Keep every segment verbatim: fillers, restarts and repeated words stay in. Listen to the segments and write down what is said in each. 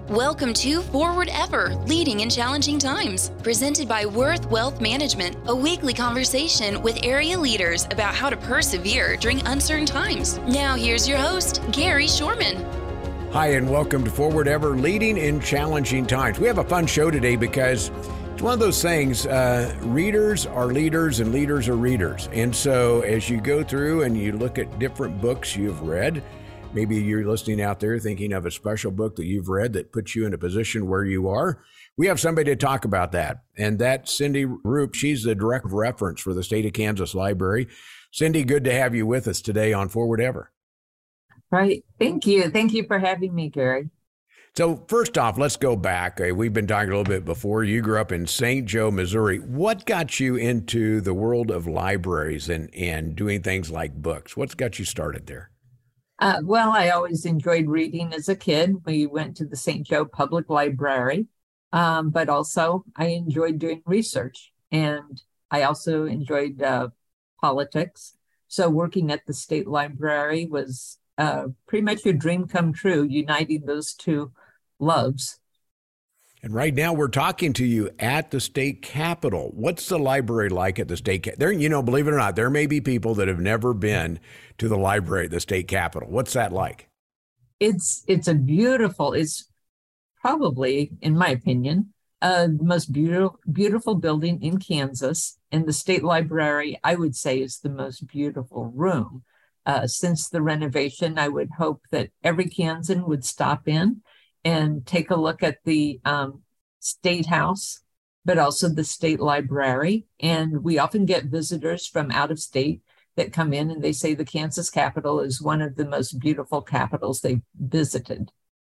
Welcome to Forward Ever, Leading in Challenging Times, presented by Worth Wealth Management, a weekly conversation with area leaders about how to persevere during uncertain times. Now here's your host, Gary Shorman. Hi, and welcome to Forward Ever, Leading in Challenging Times. We have a fun show today because it's one of those things, uh, readers are leaders and leaders are readers. And so as you go through and you look at different books you've read, maybe you're listening out there thinking of a special book that you've read that puts you in a position where you are. We have somebody to talk about that. And that's Cindy Roop. She's the direct reference for the State of Kansas Library. Cindy, good to have you with us today on Forward Ever. Right. Thank you. Thank you for having me, Gary. So first off, let's go back. Uh, we've been talking a little bit before. You grew up in Saint Joe, Missouri. What got you into the world of libraries and, and doing things like books? What's got you started there? Uh, well, I always enjoyed reading as a kid. We went to the Saint Joe Public Library, um, but also I enjoyed doing research, and I also enjoyed uh, politics. So working at the state library was uh, pretty much a dream come true, uniting those two loves. And right now we're talking to you at the state capitol. What's the library like at the state capitol? There, you know, believe it or not, there may be people that have never been to the library at the state capitol. What's that like? It's it's a beautiful, it's probably, in my opinion, uh, the most beautiful, beautiful building in Kansas. And the state library, I would say, is the most beautiful room. Uh, since the renovation, I would hope that every Kansan would stop in and take a look at the um, State House, but also the state library. And we often get visitors from out of state that come in and they say the Kansas Capitol is one of the most beautiful capitals they've visited.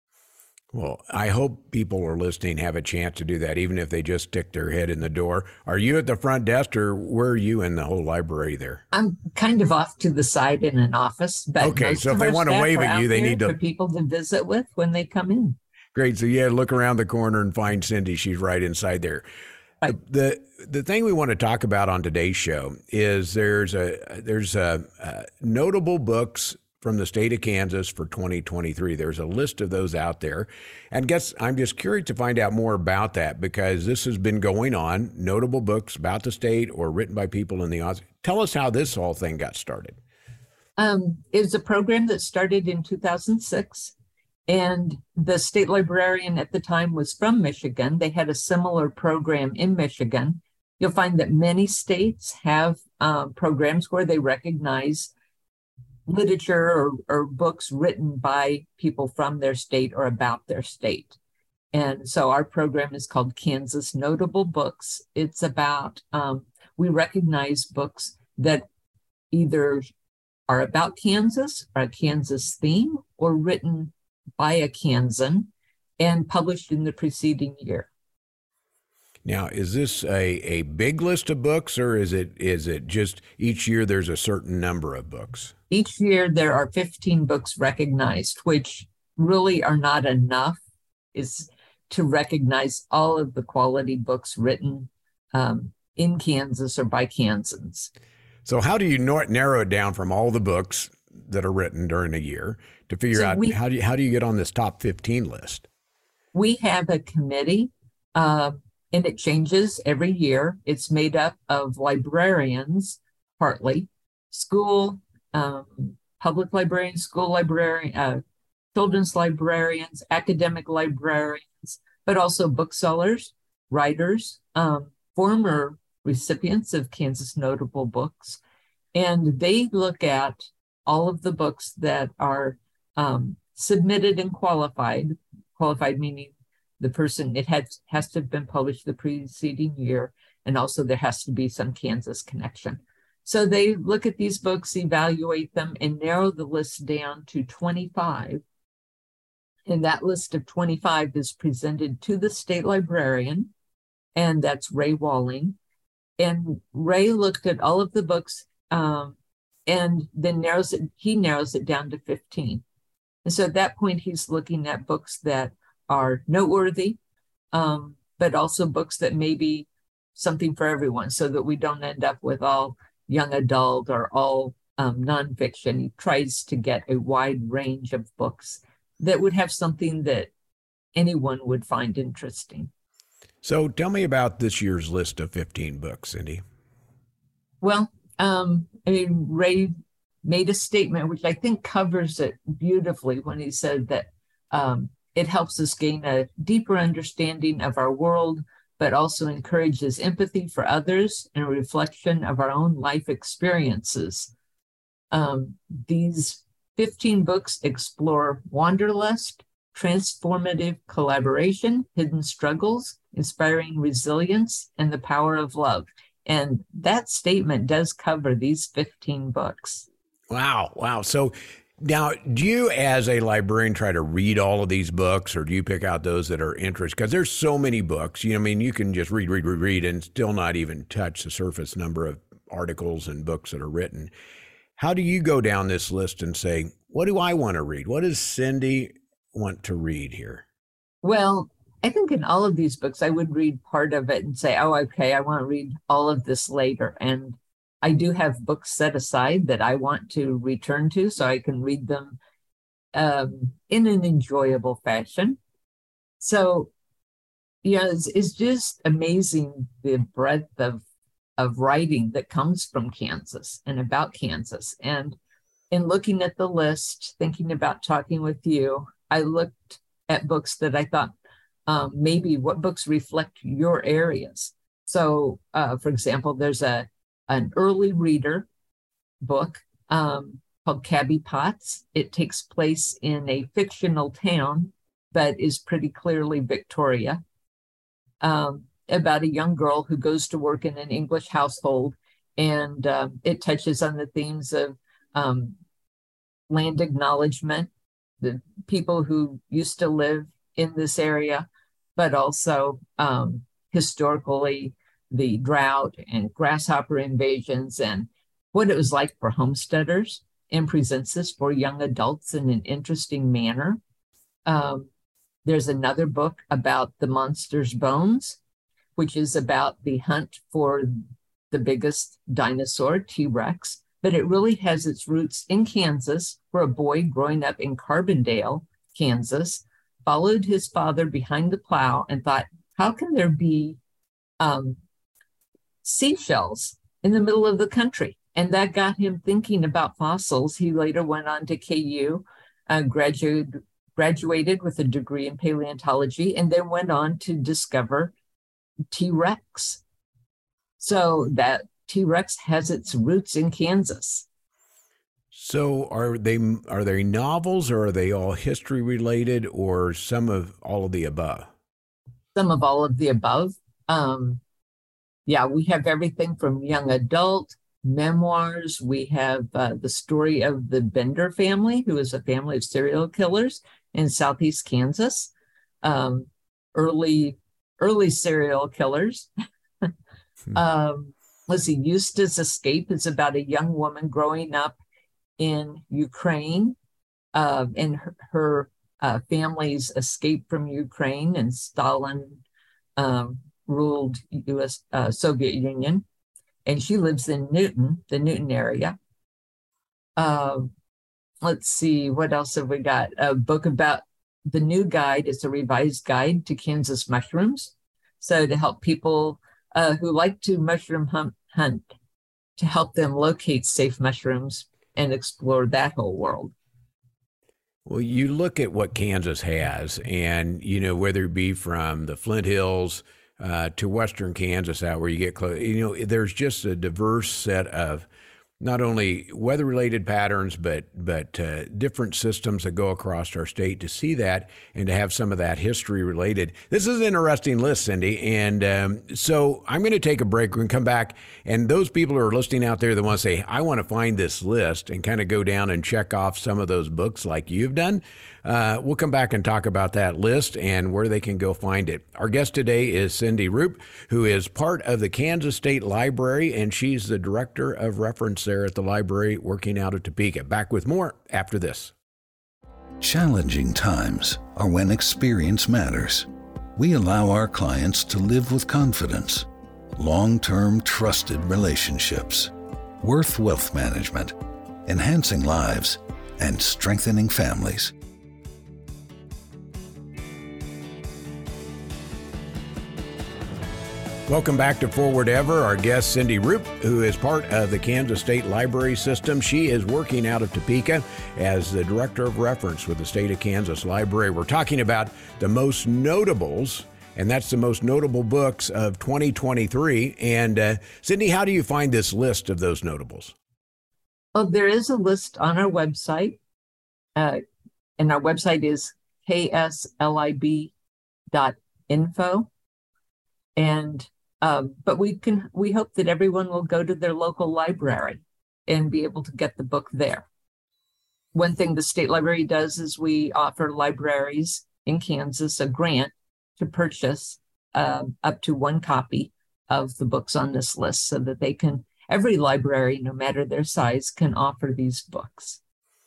Well, I hope people are listening have a chance to do that, even if they just stick their head in the door. Are you at the front desk, or where are you in the whole library there? I'm kind of off to the side in an office. But okay, so if they want to wave at you, they need to... for people to visit with when they come in. Great. So yeah, look around the corner and find Cindy. She's right inside there. Right. The the thing we want to talk about on today's show is there's a there's a, a notable books from the state of Kansas for twenty twenty-three. There's a list of those out there, and guess I'm just curious to find out more about that because this has been going on. Notable books about the state or written by people in the audience. Tell us how this whole thing got started. Um, it was a program that started in two thousand six. And the state librarian at the time was from Michigan. They had a similar program in Michigan. You'll find that many states have um, programs where they recognize literature or, or books written by people from their state or about their state. And so our program is called Kansas Notable Books. It's about, um, we recognize books that either are about Kansas or a Kansas theme or written by a Kansan and published in the preceding year. Now, is this a, a big list of books, or is it is it just each year there's a certain number of books? Each year there are fifteen books recognized, which really are not enough is to recognize all of the quality books written um, in Kansas or by Kansans. So how do you narrow it down from all the books that are written during a year to figure so out we, how do you how do you get on this top fifteen list? We have a committee, uh, and it changes every year. It's made up of librarians, partly school, um, public librarians, school librarians, uh, children's librarians, academic librarians, but also booksellers, writers, um, former recipients of Kansas Notable Books, and they look at all of the books that are um, submitted and qualified, qualified meaning the person, it has, has to have been published the preceding year, and also there has to be some Kansas connection. So they look at these books, evaluate them, and narrow the list down to twenty-five. And that list of twenty-five is presented to the state librarian, and that's Ray Walling. And Ray looked at all of the books um, and then narrows it, he narrows it down to fifteen. And so at that point, he's looking at books that are noteworthy, um, but also books that may be something for everyone so that we don't end up with all young adult or all um, nonfiction. He tries to get a wide range of books that would have something that anyone would find interesting. So tell me about this year's list of fifteen books, Cindy. Well, um, I mean, Ray made a statement which I think covers it beautifully when he said that um, it helps us gain a deeper understanding of our world, but also encourages empathy for others and a reflection of our own life experiences. Um, these fifteen books explore wanderlust, transformative collaboration, hidden struggles, inspiring resilience, and the power of love. And that statement does cover these fifteen books. Wow. Wow. So now, do you as a librarian try to read all of these books, or do you pick out those that are interesting? Because there's so many books. You know, I mean, you can just read, read, read, read and still not even touch the surface number of articles and books that are written. How do you go down this list and say, what do I want to read? What does Cindy want to read here? Well, I think in all of these books, I would read part of it and say, oh, okay, I want to read all of this later. And I do have books set aside that I want to return to so I can read them um, in an enjoyable fashion. So, you know, it's, it's just amazing the breadth of, of writing that comes from Kansas and about Kansas. And in looking at the list, thinking about talking with you, I looked at books that I thought um, maybe what books reflect your areas. So, uh, for example, there's a an early reader book um, called Cabby Potts. It takes place in a fictional town, but is pretty clearly Victoria, um, about a young girl who goes to work in an English household. And uh, it touches on the themes of um, land acknowledgement, the people who used to live in this area, but also um, historically the drought and grasshopper invasions and what it was like for homesteaders, and presents this for young adults in an interesting manner. Um, there's another book about the monster's bones, which is about the hunt for the biggest dinosaur, T-Rex, but it really has its roots in Kansas, where a boy growing up in Carbondale, Kansas, followed his father behind the plow and thought, how can there be um, seashells in the middle of the country? And that got him thinking about fossils. He later went on to K U, uh, graduated, graduated with a degree in paleontology, and then went on to discover T-Rex. So that T-Rex has its roots in Kansas. So are they are they novels, or are they all history related, or some of all of the above? Some of all of the above. Um, yeah, we have everything from young adult, memoirs. We have uh, the story of the Bender family, who is a family of serial killers in Southeast Kansas. Um, early, early serial killers. um, let's see, Eustace Escape is about a young woman growing up in Ukraine, uh, and her, her uh, family's escape from Ukraine, and Stalin um, ruled U S uh, Soviet Union, and she lives in Newton, the Newton area. Uh, let's see, what else have we got? A book about the new guide. It's a revised guide to Kansas mushrooms. So to help people uh, who like to mushroom hunt, hunt, to help them locate safe mushrooms and explore that whole world. Well, you look at what Kansas has, and, you know, whether it be from the Flint Hills uh, to Western Kansas out where you get close, you know, there's just a diverse set of not only weather-related patterns, but but uh, different systems that go across our state. To see that and to have some of that history related. This is an interesting list, Cindy. And um, so I'm going to take a break. We're going to come back. And those people who are listening out there that want to say, I want to find this list and kind of go down and check off some of those books like you've done, uh, we'll come back and talk about that list and where they can go find it. Our guest today is Cindy Roop, who is part of the Kansas State Library, and she's the director of reference there at the library, working out of Topeka. Back with more after this. Challenging times are when experience matters. We allow our clients to live with confidence. Long-term trusted relationships. Worth Wealth Management. Enhancing lives and strengthening families. Welcome back to Forward Ever. Our guest, Cindy Roop, who is part of the Kansas State Library System. She is working out of Topeka as the Director of Reference with the State of Kansas Library. We're talking about the most notables, and that's the most notable books of twenty twenty-three. And uh, Cindy, how do you find this list of those notables? Well, there is a list on our website, uh, and our website is k s lib dot info. And Um, but we can. We hope that everyone will go to their local library and be able to get the book there. One thing the state library does is we offer libraries in Kansas a grant to purchase uh, up to one copy of the books on this list, so that they can. Every library, no matter their size, can offer these books.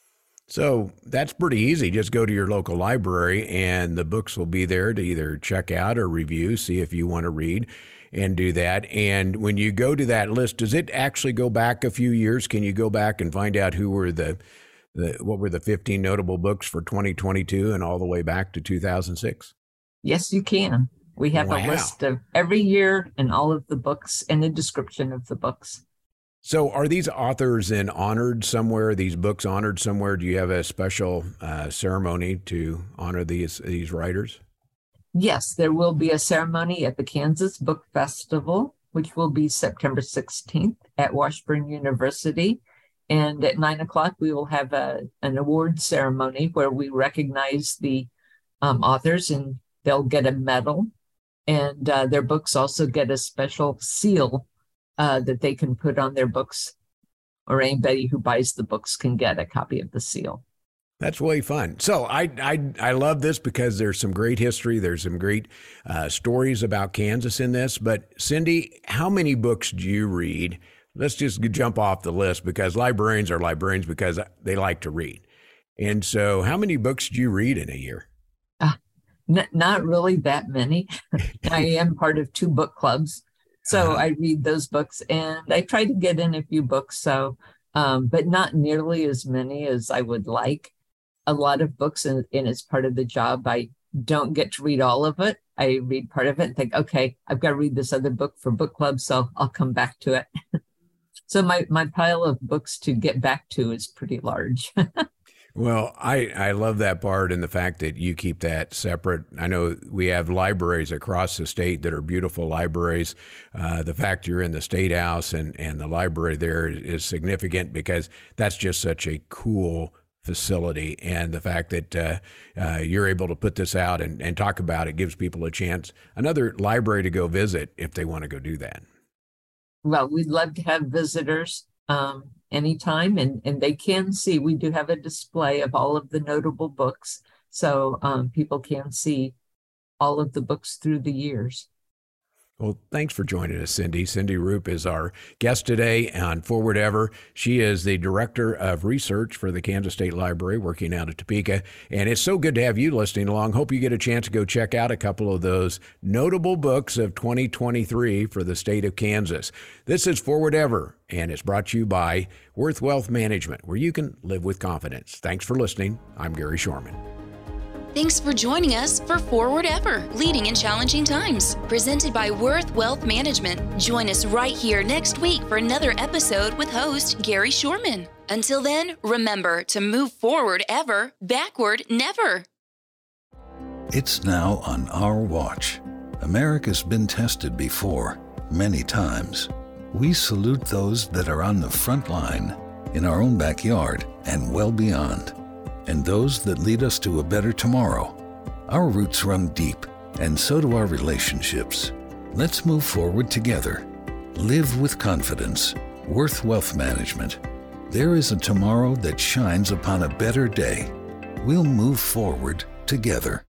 So that's pretty easy. Just go to your local library, and the books will be there to either check out or review, see if you want to read. And do that. And when you go to that list, does it actually go back a few years? Can you go back and find out who were the, the what were the fifteen notable books for twenty twenty-two and all the way back to two thousand six? Yes, you can. We have Wow. a list of every year and all of the books and a description of the books. So are these authors then honored somewhere, these books honored somewhere? Do you have a special uh, ceremony to honor these these writers? Yes, there will be a ceremony at the Kansas Book Festival, which will be September sixteenth at Washburn University. And at nine o'clock, we will have a, an award ceremony where we recognize the um, authors, and they'll get a medal. And uh, their books also get a special seal uh, that they can put on their books, or anybody who buys the books can get a copy of the seal. That's way fun. So I, I I love this because there's some great history. There's some great uh, stories about Kansas in this. But Cindy, how many books do you read? Let's just jump off the list, because librarians are librarians because they like to read. And so how many books do you read in a year? Uh, n- not really that many. I am part of two book clubs. So uh-huh. I read those books, and I try to get in a few books. So, um, but not nearly as many as I would like. A lot of books, and, and it's part of the job. I don't get to read all of it. I read part of it and think, okay, I've got to read this other book for book club, so I'll come back to it. So my, my pile of books to get back to is pretty large. Well, I, I love that part, and the fact that you keep that separate. I know we have libraries across the state that are beautiful libraries. Uh, the fact you're in the State House and, and the library there is significant, because that's just such a cool facility. And the fact that uh, uh, you're able to put this out and, and talk about it gives people a chance, another library to go visit if they want to go do that. Well, we'd love to have visitors um, anytime, and, and they can see. We do have a display of all of the notable books, so um, people can see all of the books through the years. Well, thanks for joining us, Cindy. Cindy Roop is our guest today on Forward Ever. She is the Director of Research for the Kansas State Library, working out of Topeka. And it's so good to have you listening along. Hope you get a chance to go check out a couple of those notable books of twenty twenty-three for the state of Kansas. This is Forward Ever, and it's brought to you by Worth Wealth Management, where you can live with confidence. Thanks for listening. I'm Gary Shorman. Thanks for joining us for Forward Ever, Leading in Challenging Times, presented by Worth Wealth Management. Join us right here next week for another episode with host Gary Shorman. Until then, remember to move forward ever, backward never. It's now on our watch. America's been tested before, many times. We salute those that are on the front line, in our own backyard and well beyond, and those that lead us to a better tomorrow. Our roots run deep, and so do our relationships. Let's move forward together. Live with confidence. Worth Wealth Management. There is a tomorrow that shines upon a better day. We'll move forward together.